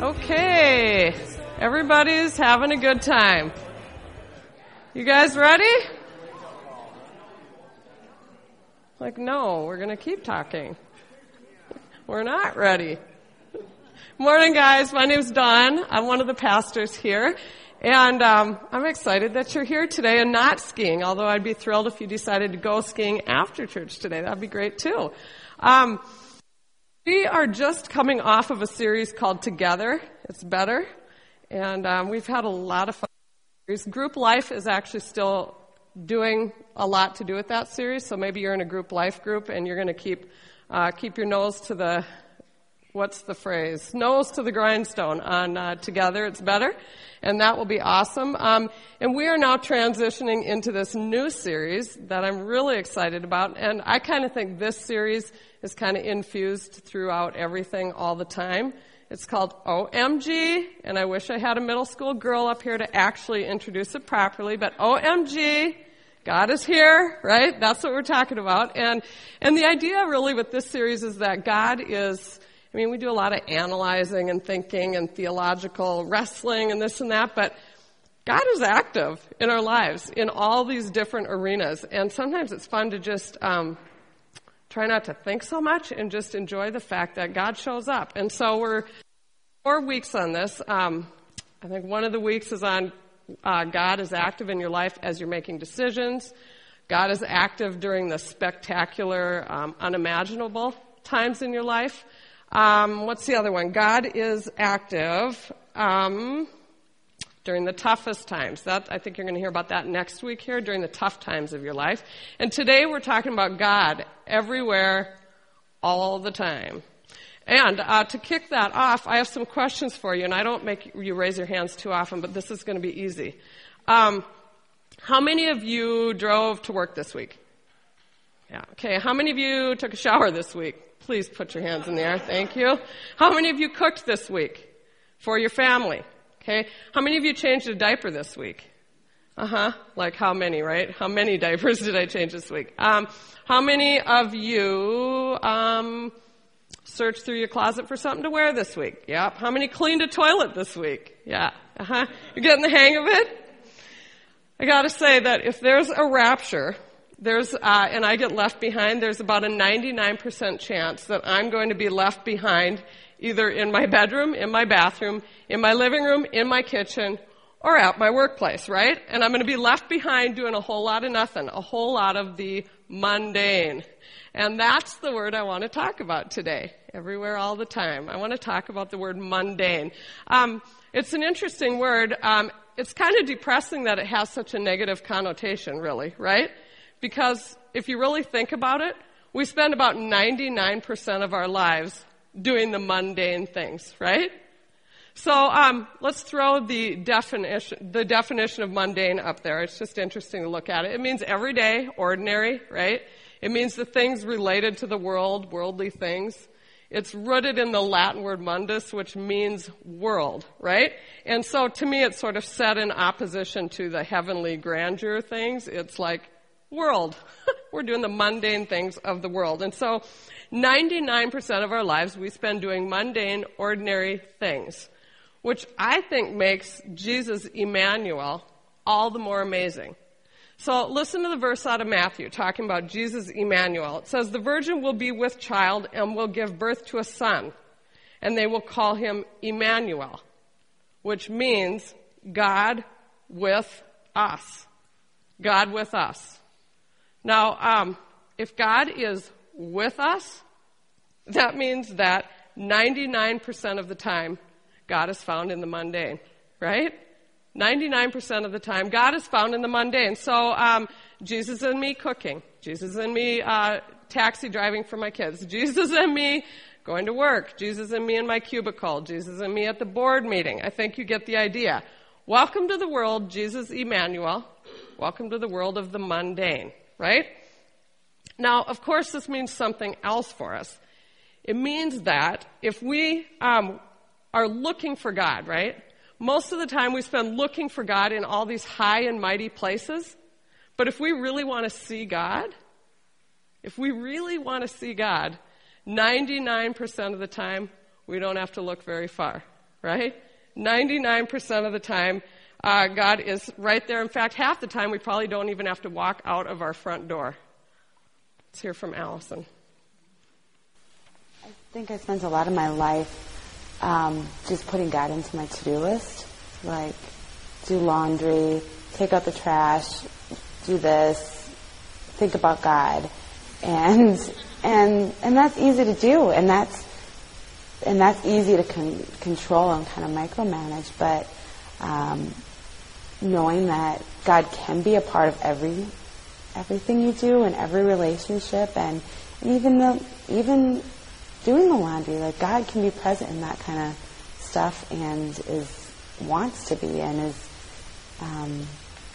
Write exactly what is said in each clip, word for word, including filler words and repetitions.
Okay, everybody's having a good time. You guys ready? Like, no, we're going to keep talking. We're not ready. Morning, guys. My name's Dawn. I'm one of the pastors here. And um, I'm excited that you're here today and not skiing, although I'd be thrilled if you decided to go skiing after church today. That'd be great, too. Um, we are just coming off of a series called Together. It's Better. And um, we've had a lot of fun. Group life is actually still doing a lot to do with that series, so maybe you're in a group life group and you're going to keep uh, keep your nose to the, what's the phrase? Nose to the grindstone on uh, Together, It's Better, and that will be awesome. Um, and we are now transitioning into this new series that I'm really excited about, and I kind of think this series is kind of infused throughout everything all the time. It's called O M G, and I wish I had a middle school girl up here to actually introduce it properly, but O M G, God is here, right? That's what we're talking about. And and the idea really with this series is that God is, I mean, we do a lot of analyzing and thinking and theological wrestling and this and that, but God is active in our lives in all these different arenas. And sometimes it's fun to just um, try not to think so much and just enjoy the fact that God shows up. And so we're four weeks on this. Um, I think one of the weeks is on Uh, God is active in your life as you're making decisions. God is active during the spectacular, um, unimaginable times in your life. Um, what's the other one? God is active um, during the toughest times. That I think you're going to hear about that next week here, during the tough times of your life. And today we're talking about God everywhere, all the time. And uh, to kick that off, I have some questions for you, and I don't make you raise your hands too often, but this is going to be easy. Um, how many of you drove to work this week? Yeah. Okay. How many of you took a shower this week? Please put your hands in the air. Thank you. How many of you cooked this week for your family? Okay. How many of you changed a diaper this week? Uh-huh. Like how many, right? How many diapers did I change this week? Um, how many of you... Um, Search through your closet for something to wear this week. Yep. How many cleaned a toilet this week? Yeah. Uh-huh. You're getting the hang of it? I gotta say that if there's a rapture, there's, uh, and I get left behind, there's about a ninety-nine percent chance that I'm going to be left behind either in my bedroom, in my bathroom, in my living room, in my kitchen, or at my workplace, right? And I'm going to be left behind doing a whole lot of nothing, a whole lot of the mundane. And that's the word I want to talk about today, everywhere, all the time. I want to talk about the word mundane. Um, it's an interesting word. Um, it's kind of depressing that it has such a negative connotation, really, right? Because if you really think about it, we spend about ninety-nine percent of our lives doing the mundane things, right? So um, let's throw the definition, the definition of mundane up there. It's just interesting to look at it. It means everyday, ordinary, right? It means the things related to the world, worldly things. It's rooted in the Latin word mundus, which means world, right? And so to me, it's sort of set in opposition to the heavenly grandeur things. It's like world. We're doing the mundane things of the world. And so ninety-nine percent of our lives we spend doing mundane, ordinary things, which I think makes Jesus Emmanuel all the more amazing. So listen to the verse out of Matthew talking about Jesus Emmanuel. It says, "The virgin will be with child and will give birth to a son, and they will call him Emmanuel," which means God with us. God with us. Now, um, if God is with us, that means that ninety-nine percent of the time God is found in the mundane, right? ninety-nine percent of the time, God is found in the mundane. So, um, Jesus and me cooking. Jesus and me, uh, taxi driving for my kids. Jesus and me going to work. Jesus and me in my cubicle. Jesus and me at the board meeting. I think you get the idea. Welcome to the world, Jesus Emmanuel. Welcome to the world of the mundane, right? Now, of course, this means something else for us. It means that if we, um, are looking for God, right? Most of the time we spend looking for God in all these high and mighty places. But if we really want to see God, if we really want to see God, ninety-nine percent of the time we don't have to look very far, right? ninety-nine percent of the time, uh, God is right there. In fact, half the time we probably don't even have to walk out of our front door. Let's hear from Allison. I think I spent a lot of my life um, just putting God into my to-do list, like do laundry, take out the trash, do this, think about God, and and and that's easy to do, and that's and that's easy to con- control and kind of micromanage. But um, knowing that God can be a part of every everything you do and every relationship, and, and even the even doing the laundry, like God can be present in that kind of stuff, and is wants to be, and is um,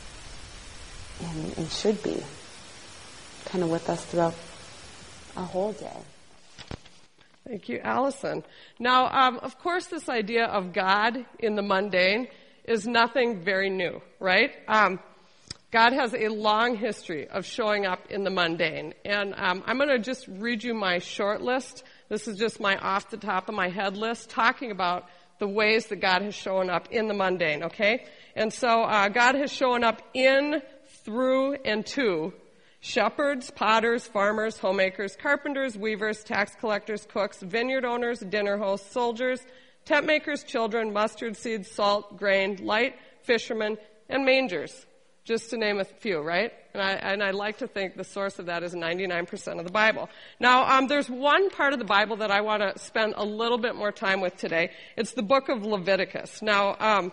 and, and should be kind of with us throughout our whole day. Thank you, Allison. Now, um, of course, this idea of God in the mundane is nothing very new, right? Um, God has a long history of showing up in the mundane. And um, I'm going to just read you my short list. This is just my off the top of my head list, talking about the ways that God has shown up in the mundane, okay? And so uh, God has shown up in, through, and to shepherds, potters, farmers, homemakers, carpenters, weavers, tax collectors, cooks, vineyard owners, dinner hosts, soldiers, tent makers, children, mustard seeds, salt, grain, light, fishermen, and mangers, just to name a few, right? And I, and I like to think the source of that is ninety-nine percent of the Bible. Now, um, there's one part of the Bible that I want to spend a little bit more time with today. It's the book of Leviticus. Now, um,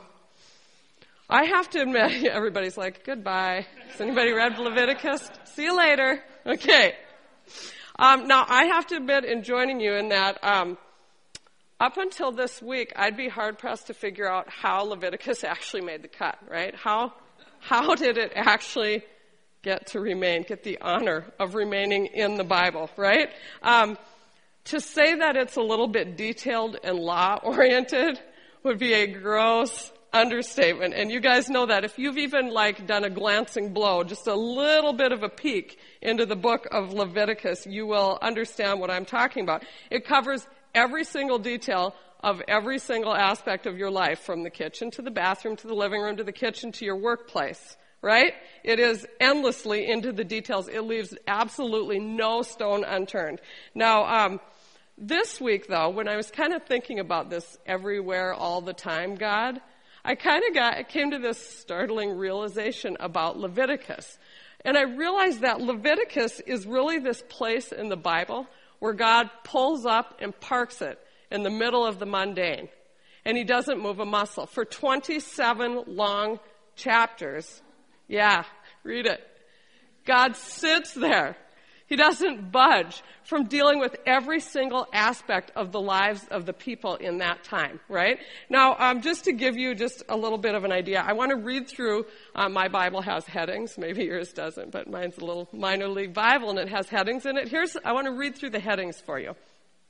I have to admit, everybody's like, goodbye. Has anybody read Leviticus? See you later. Okay. Um, now, I have to admit in joining you in that, um, up until this week, I'd be hard-pressed to figure out how Leviticus actually made the cut, right? How, how did it actually get to remain, get the honor of remaining in the Bible, right? Um, to say that it's a little bit detailed and law-oriented would be a gross understatement. And you guys know that. If you've even like done a glancing blow, just a little bit of a peek into the book of Leviticus, you will understand what I'm talking about. It covers every single detail of every single aspect of your life, from the kitchen to the bathroom to the living room to the kitchen to your workplace, right? It is endlessly into the details. It leaves absolutely no stone unturned. Now, um, this week, though, when I was kind of thinking about this everywhere, all the time, God, I kind of got came to this startling realization about Leviticus. And I realized that Leviticus is really this place in the Bible where God pulls up and parks it in the middle of the mundane. And he doesn't move a muscle. For twenty-seven long chapters, yeah, read it. God sits there. He doesn't budge from dealing with every single aspect of the lives of the people in that time, right? Now, um, just to give you just a little bit of an idea, I want to read through, uh, my Bible has headings. Maybe yours doesn't, but mine's a little minor league Bible, and it has headings in it. Here's, I want to read through the headings for you.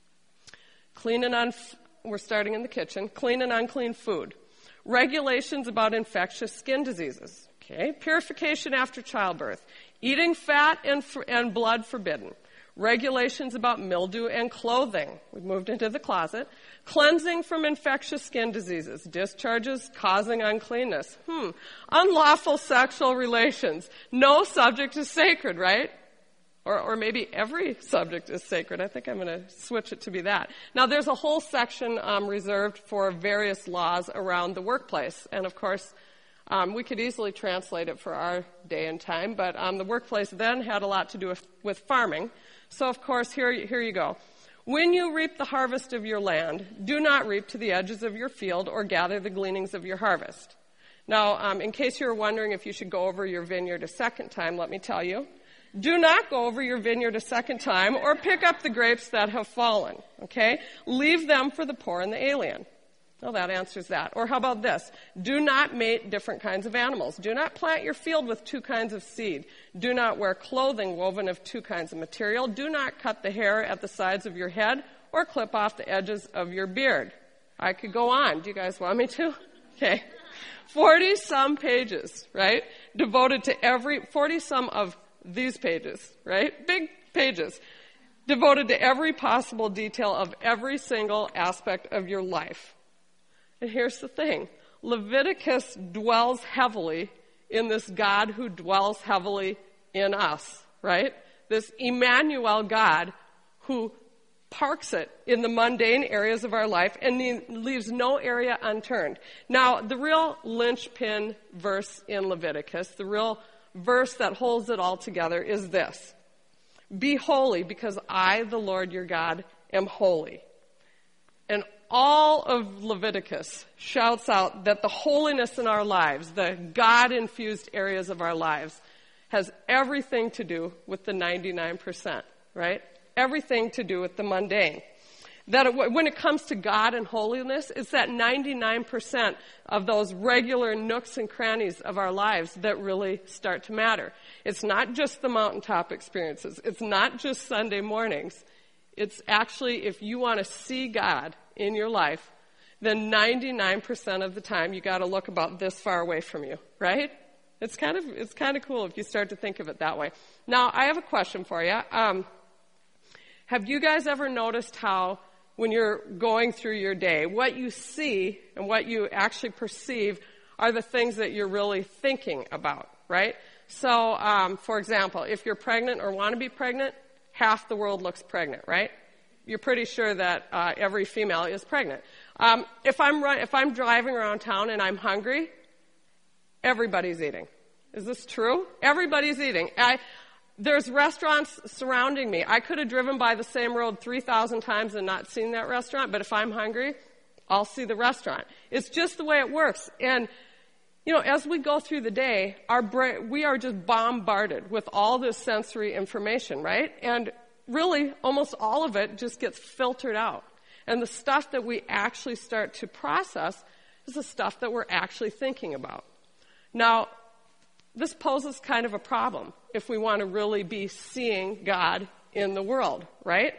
Clean and unf- we're starting in the kitchen. Clean and unclean food. Regulations about infectious skin diseases. Okay. Purification after childbirth. Eating fat and, f- and blood forbidden. Regulations about mildew and clothing. We've moved into the closet. Cleansing from infectious skin diseases. Discharges causing uncleanness. Hmm. Unlawful sexual relations. No subject is sacred, right? Or, or maybe every subject is sacred. I think I'm going to switch it to be that. Now, there's a whole section um, reserved for various laws around the workplace. And, of course, Um, we could easily translate it for our day and time, but um, the workplace then had a lot to do with, with farming. So, of course, here, here you go. When you reap the harvest of your land, do not reap to the edges of your field or gather the gleanings of your harvest. Now, um, in case you were wondering if you should go over your vineyard a second time, let me tell you. Do not go over your vineyard a second time or pick up the grapes that have fallen, okay? Leave them for the poor and the alien. Well, that answers that. Or how about this? Do not mate different kinds of animals. Do not plant your field with two kinds of seed. Do not wear clothing woven of two kinds of material. Do not cut the hair at the sides of your head or clip off the edges of your beard. I could go on. Do you guys want me to? Okay. forty-some pages, right? Devoted to every, forty-some of these pages, right? Big pages. Devoted to every possible detail of every single aspect of your life. And here's the thing. Leviticus dwells heavily in this God who dwells heavily in us, right? This Emmanuel God who parks it in the mundane areas of our life and leaves no area unturned. Now, the real linchpin verse in Leviticus, the real verse that holds it all together is this. Be holy because I, the Lord your God, am holy. And all of Leviticus shouts out that the holiness in our lives, the God-infused areas of our lives, has everything to do with the ninety-nine percent, right? Everything to do with the mundane. That it, when it comes to God and holiness, it's that ninety-nine percent of those regular nooks and crannies of our lives that really start to matter. It's not just the mountaintop experiences. It's not just Sunday mornings. It's actually, if you want to see God in your life, then ninety-nine percent of the time you got to look about this far away from you, right? It's kind of it's kind of cool if you start to think of it that way. Now, I have a question for you. Um, have you guys ever noticed how when you're going through your day, what you see and what you actually perceive are the things that you're really thinking about, right? So, um, for example, if you're pregnant or want to be pregnant, half the world looks pregnant, right? You're pretty sure that uh, every female is pregnant. Um, if I'm run, if I'm driving around town and I'm hungry, everybody's eating. Is this true? Everybody's eating. I, there's restaurants surrounding me. I could have driven by the same road three thousand times and not seen that restaurant, but if I'm hungry, I'll see the restaurant. It's just the way it works. And, you know, as we go through the day, our brain, we are just bombarded with all this sensory information, right? And really, almost all of it just gets filtered out. And the stuff that we actually start to process is the stuff that we're actually thinking about. Now, this poses kind of a problem if we want to really be seeing God in the world, right?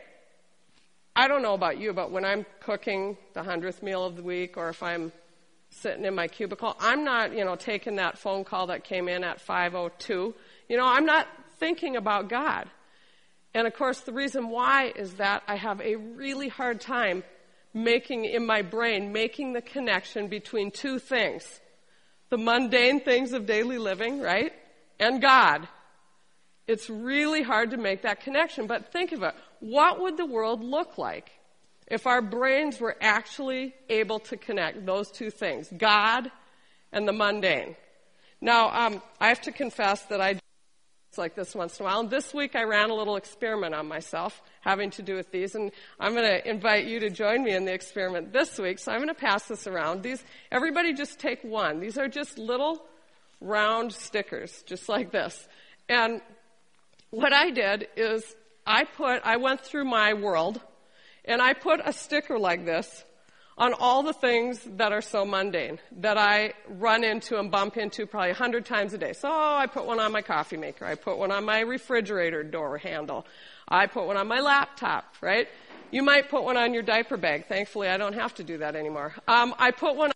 I don't know about you, but when I'm cooking the hundredth meal of the week or if I'm sitting in my cubicle, I'm not, you know, taking that phone call that came in at five oh two. You know, I'm not thinking about God. And of course, the reason why is that I have a really hard time making, in my brain, making the connection between two things. The mundane things of daily living, right? And God. It's really hard to make that connection. But think of it. What would the world look like if our brains were actually able to connect those two things, God and the mundane? Now, um, I have to confess that I like this once in a while. And this week I ran a little experiment on myself having to do with these. And I'm going to invite you to join me in the experiment this week. So I'm going to pass this around. These, everybody just take one. These are just little round stickers, just like this. And what I did is I put, I went through my world and I put a sticker like this on all the things that are so mundane, that I run into and bump into probably a hundred times a day. So I put one on my coffee maker. I put one on my refrigerator door handle. I put one on my laptop, right? You might put one on your diaper bag. Thankfully, I don't have to do that anymore. Um, I put one on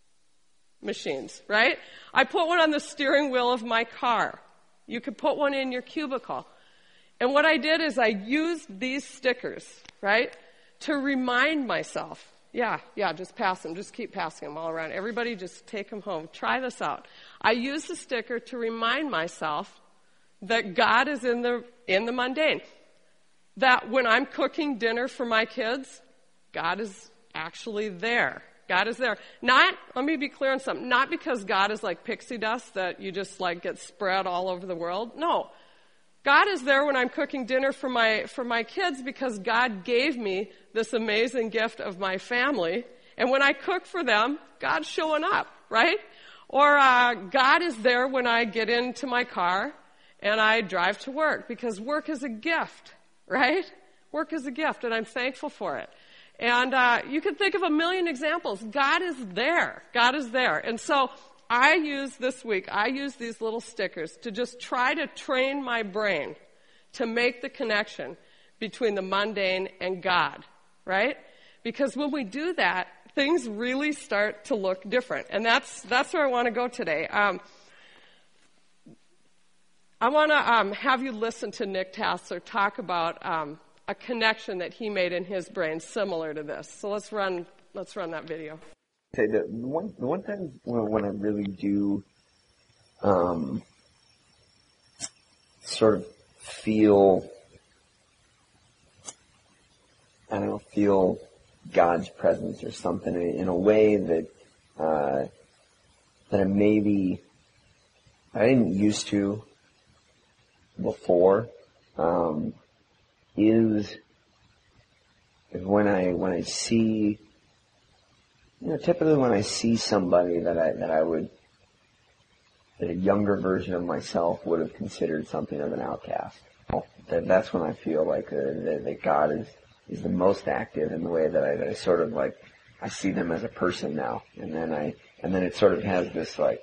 machines, right? I put one on the steering wheel of my car. You could put one in your cubicle. And what I did is I used these stickers, right, to remind myself. Yeah, yeah, just pass them. Just keep passing them all around. Everybody just take them home. Try this out. I use the sticker to remind myself that God is in the in the mundane. That when I'm cooking dinner for my kids, God is actually there. God is there. Not, let me be clear on something, not because God is like pixie dust that you just like get spread all over the world. No. God is there when I'm cooking dinner for my for my kids because God gave me this amazing gift of my family. And when I cook for them, God's showing up, right? Or uh, God is there when I get into my car and I drive to work because work is a gift, right? Work is a gift, and I'm thankful for it. And uh, you can think of a million examples. God is there. God is there. And so I use this week, I use these little stickers to just try to train my brain to make the connection between the mundane and God, right? Because when we do that, things really start to look different. And that's that's where I want to go today. Um, I want to um, have you listen to Nick Tassler talk about um, a connection that he made in his brain similar to this. So let's run let's run that video. Say the one, the one time when, when I really do, um, sort of feel, I don't know, feel God's presence or something in a way that, uh, that I maybe, I didn't used to before, um, is, is when I, when I see, you know, typically when I see somebody that I, that I would, that a younger version of myself would have considered something of an outcast. That, that's when I feel like uh, that, that God is, is the most active in the way that I, that I sort of like, I see them as a person now. And then I, and then it sort of has this like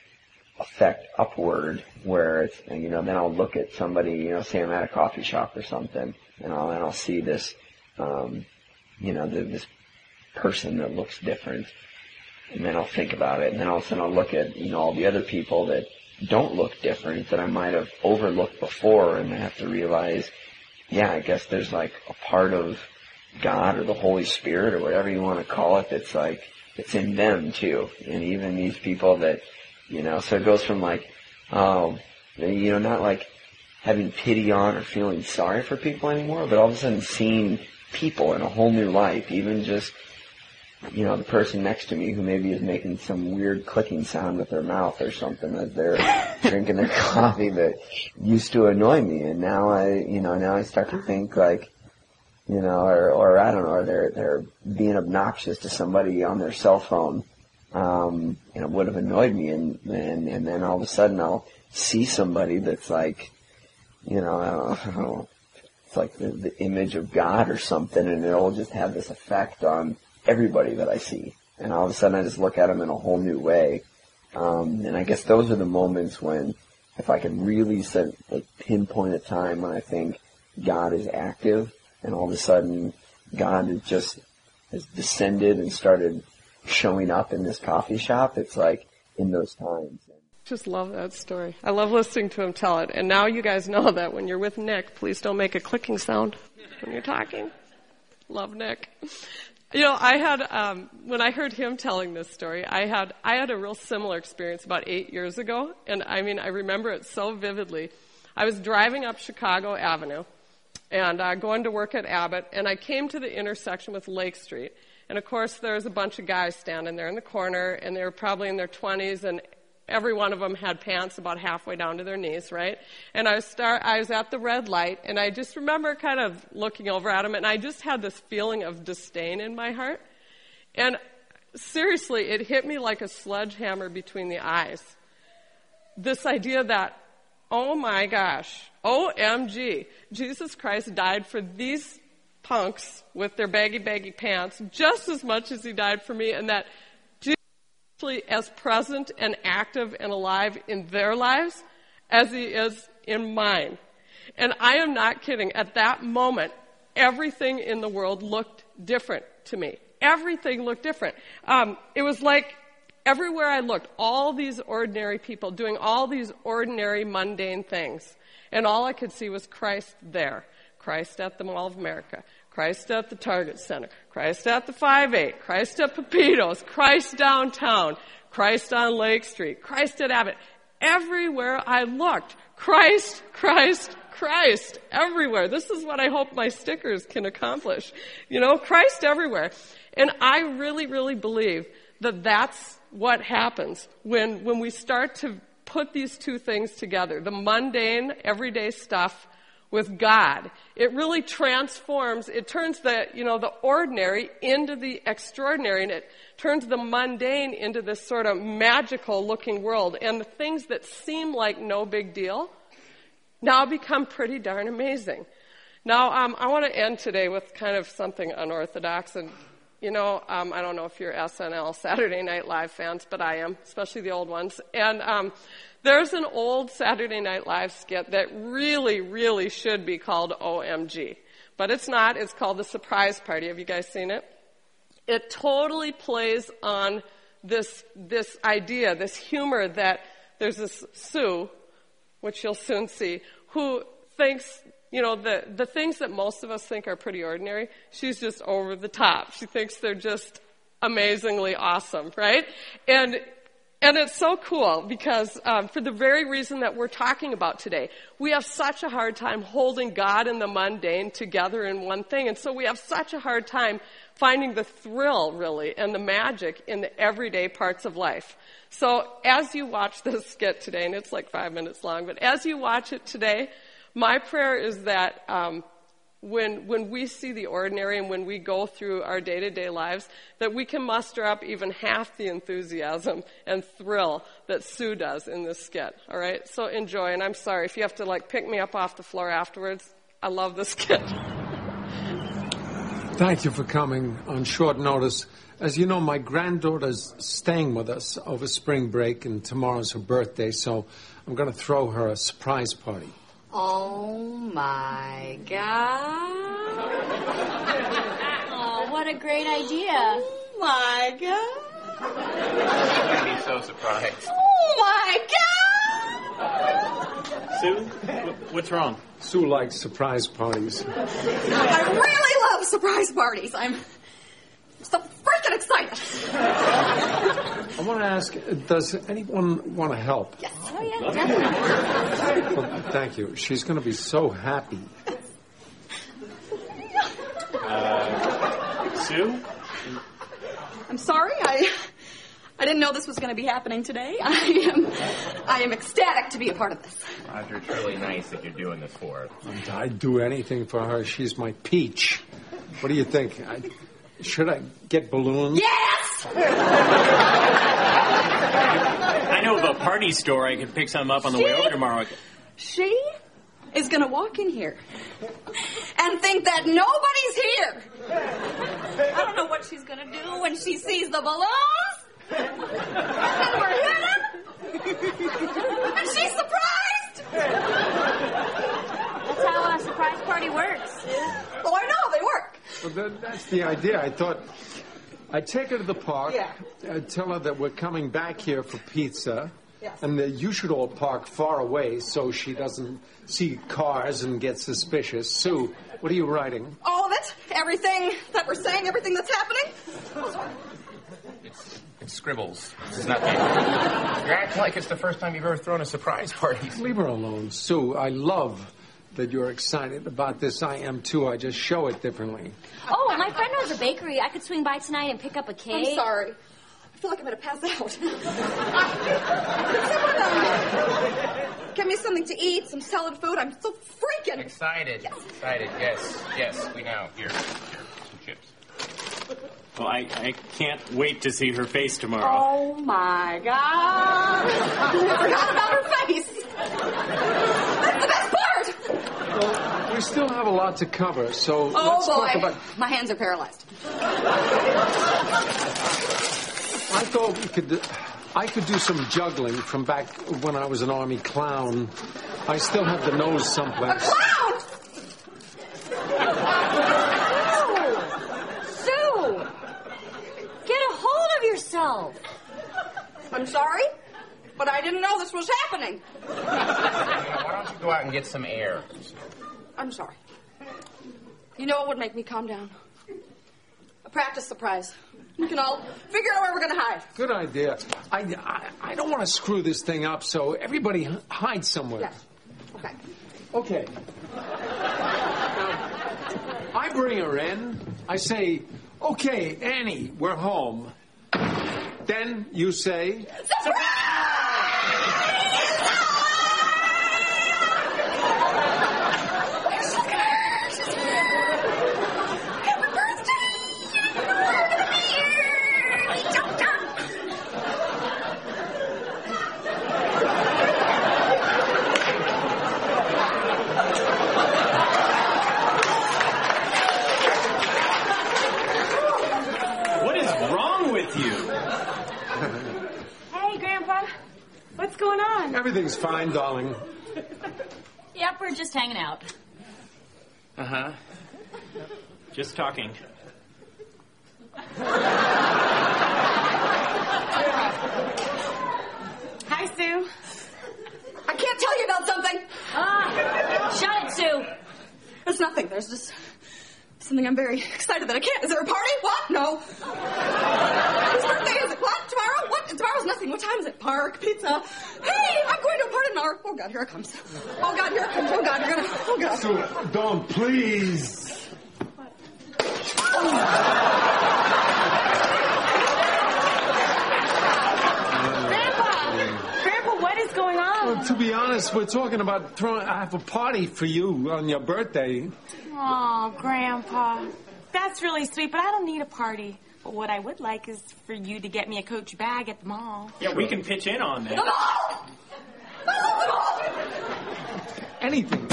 effect upward where it's, you know, then I'll look at somebody, you know, say I'm at a coffee shop or something, and I'll, and I'll see this, um, you know, the, this person that looks different. And then I'll think about it, and then all of a sudden I'll look at, you know, all the other people that don't look different that I might have overlooked before, and I have to realize, yeah, I guess there's like a part of God or the Holy Spirit or whatever you want to call it that's like, it's in them too. And even these people that, you know, so it goes from like, um, you know, not like having pity on or feeling sorry for people anymore, but all of a sudden seeing people in a whole new light, even just, you know, the person next to me who maybe is making some weird clicking sound with their mouth or something as they're drinking their coffee that used to annoy me. And now I, you know, now I start to think like, you know, or, or I don't know, or they're, they're being obnoxious to somebody on their cell phone, um, you know, would have annoyed me. And, and, and then all of a sudden I'll see somebody that's like, you know, I don't know, I don't know it's like the, the image of God or something, and it'll just have this effect on everybody that I see. And all of a sudden I just look at them in a whole new way. Um, and I guess those are the moments when, if I can really set, like, pinpoint a time when I think God is active, and all of a sudden God has just has descended and started showing up in this coffee shop, it's like in those times. Just love that story. I love listening to him tell it. And now you guys know that when you're with Nick, please don't make a clicking sound when you're talking. Love Nick. You know, I had, um, when I heard him telling this story, I had, I had a real similar experience about eight years ago. And I mean, I remember it so vividly. I was driving up Chicago Avenue and uh, going to work at Abbott, and I came to the intersection with Lake Street. And of course, there was a bunch of guys standing there in the corner, and they were probably in their twenties, and every one of them had pants about halfway down to their knees, right? And I was start, I was at the red light, and I just remember kind of looking over at them, and I just had this feeling of disdain in my heart. And seriously, it hit me like a sledgehammer between the eyes. This idea that, oh my gosh, O M G, Jesus Christ died for these punks with their baggy, baggy pants just as much as he died for me, and that as present and active and alive in their lives as he is in mine. And I am not kidding. At that moment, everything in the world looked different to me. Everything looked different. Um, it was like everywhere I looked, all these ordinary people doing all these ordinary, mundane things. And all I could see was Christ there. Christ at the Mall of America. Christ at the Target Center, Christ at the five eight, Christ at Pepito's, Christ downtown, Christ on Lake Street, Christ at Abbott. Everywhere I looked, Christ, Christ, Christ, everywhere. This is what I hope my stickers can accomplish. You know, Christ everywhere. And I really, really believe that that's what happens when, when we start to put these two things together, the mundane, everyday stuff with God. It really transforms, it turns the, you know, the ordinary into the extraordinary, and it turns the mundane into this sort of magical looking world. And the things that seem like no big deal now become pretty darn amazing. Now, um, I want to end today with kind of something unorthodox. And, you know, um, I don't know if you're S N L, Saturday Night Live fans, but I am, especially the old ones. And, um, there's an old Saturday Night Live skit that really, really should be called O M G. But it's not. It's called The Surprise Party. Have you guys seen it? It totally plays on this, this idea, this humor that there's this Sue, which you'll soon see, who thinks, you know, the, the things that most of us think are pretty ordinary, she's just over the top. She thinks they're just amazingly awesome, right? And And it's so cool because um, for the very reason that we're talking about today, we have such a hard time holding God and the mundane together in one thing. And so we have such a hard time finding the thrill, really, and the magic in the everyday parts of life. So as you watch this skit today, and it's like five minutes long, but as you watch it today, my prayer is that um, when when we see the ordinary and when we go through our day-to-day lives, that we can muster up even half the enthusiasm and thrill that Sue does in this skit. All right? So enjoy, and I'm sorry if you have to like pick me up off the floor afterwards. I love this skit. Thank you for coming on short notice. As you know, my granddaughter's staying with us over spring break, and tomorrow's her birthday, so I'm going to throw her a surprise party. Oh, my God. Oh, what a great idea. Oh, my God. She's going to be so surprised. Oh, my God. Sue, what's wrong? Sue likes surprise parties. I really love surprise parties. I'm so freaking excited. I want to ask, does anyone want to help? Yes. Oh, yeah, definitely. Well, thank you. She's going to be so happy. Uh, Sue? I'm sorry. I I didn't know this was going to be happening today. I am I am ecstatic to be a part of this. Roger, it's really nice that you're doing this for her. I'd do anything for her. She's my peach. What do you think? I, should I get balloons? Yes! I know of a party store. I could pick some up on the She? way over tomorrow. She is going to walk in here and think that nobody's here. I don't know what she's going to do when she sees the balloons. And we're hidden. And she's surprised. That's how a surprise party works. Oh, I know, they work. Well, that, that's the idea. I thought I'd take her to the park, Yeah. I'd tell her that we're coming back here for pizza, Yes. and that you should all park far away so she doesn't see cars and get suspicious. Sue, what are you writing? All of it, everything that we're saying, everything that's happening. It's, it's scribbles. It's nothing. You're acting like it's the first time you've ever thrown a surprise party. Leave her alone, Sue. I love that you're excited about this. I am too. I just show it differently. Oh, and my friend owns a bakery. I could swing by tonight and pick up a cake. I'm sorry. I feel like I'm going to pass out. Could someone um, get me something to eat, some solid food? I'm so freaking Excited. Yes. Excited. Yes. Yes, we know. Here. Some chips. Well, I, I can't wait to see her face tomorrow. Oh, my God. I forgot about her face. That's the best part. Well, we still have a lot to cover, so Oh, let's boy. talk about... My hands are paralyzed. I thought we could... I could do some juggling from back when I was an army clown. I still have the nose A someplace. clown! Sue! Get a hold of yourself. I'm sorry, but I didn't know this was happening. Why don't you go out and get some air? I'm sorry. You know what would make me calm down? A practice surprise. We can all figure out where we're going to hide. Good idea. I, I, I don't want to screw this thing up, so everybody h- hide somewhere. Yes. Okay. Okay. Now, I bring her in. I say, okay, Annie, we're home. Then you say... What is wrong with you? Hey, Grandpa. What's going on? Everything's fine, darling. Yep, we're just hanging out. Uh-huh. Just talking. Hi, Sue. I can't tell you about something. Ah, shut it, Sue. There's nothing. There's just something I'm very excited that I can't. Is there a party? What? No. nothing. What time is it? Park, pizza. Hey, I'm going to a party tomorrow. Oh, God, here it comes. Oh, God, here it comes. Oh, God, you're going to... Oh, God. So, Dawn, please. Well, to be honest, we're talking about throwing. I have a party for you on your birthday. Oh, Grandpa, that's really sweet, but I don't need a party. But what I would like is for you to get me a Coach bag at the mall. Yeah, we can pitch in on that. The mall! The mall! Anything.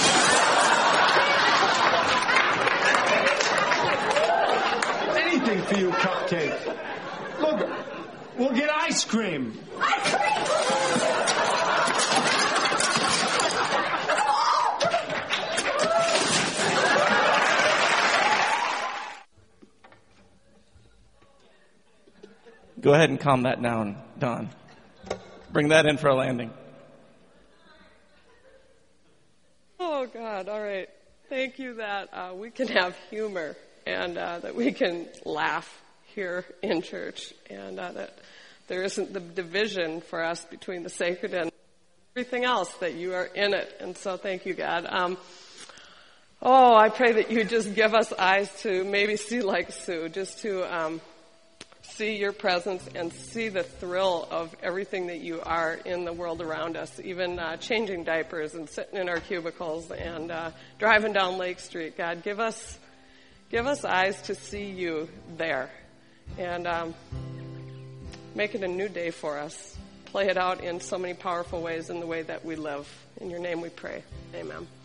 Anything for you, Cupcake. Look, we'll get ice cream. Ice cream! Go ahead and calm that down, Don. Bring that in for a landing. Oh, God. All right. Thank you that uh, we can have humor and uh, that we can laugh here in church and uh, that there isn't the division for us between the sacred and everything else, that you are in it. And so thank you, God. Um, oh, I pray that you just give us eyes to maybe see like Sue, just to... Um, see your presence and see the thrill of everything that you are in the world around us, even uh, changing diapers and sitting in our cubicles and uh, driving down Lake Street. God, give us give us eyes to see you there and um, make it a new day for us. Play it out in so many powerful ways in the way that we live. In your name we pray. Amen.